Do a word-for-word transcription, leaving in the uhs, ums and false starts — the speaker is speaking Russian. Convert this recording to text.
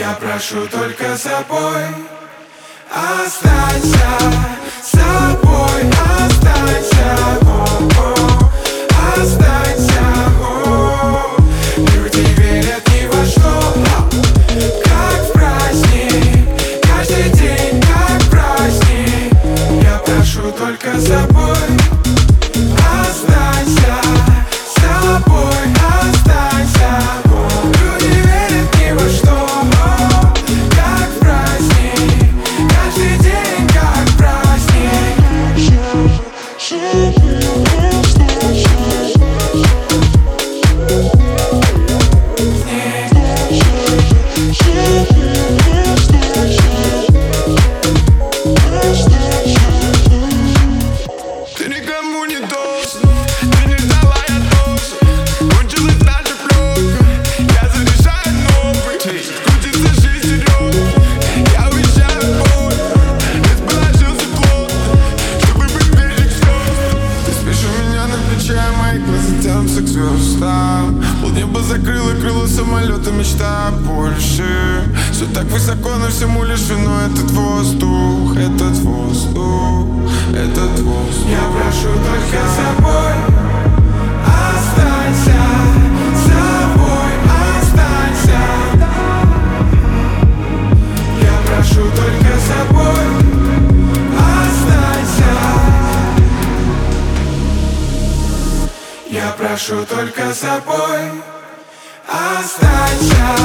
Я прошу только собой. Останься собой, останься, о-о, останься, о-о. Люди верят ни во что, как в праздник, каждый день как праздник. Я прошу только собой. Останься собой, останься, о. Люди верят ни во что, как в праздник, каждый день как праздник. Ты никому не должен, ты не ждала, я должен. Кончилась наша пленка, я заряжаю новый. Крутится жизнь серьезно, я уезжаю в поле. Расположился плотно, чтобы быть ближе к звездам. Ты спишь у меня на плече, мои глаза тянутся к звездам. Полнеба закрыло крыло самолета, мечта больше. Все так высоко, но всему лишь виной этот воздух, этот воздух, этот воздух. Я прошу только собой. Останься собой, останься. Я прошу только собой. Останься. Я прошу только собой. Останься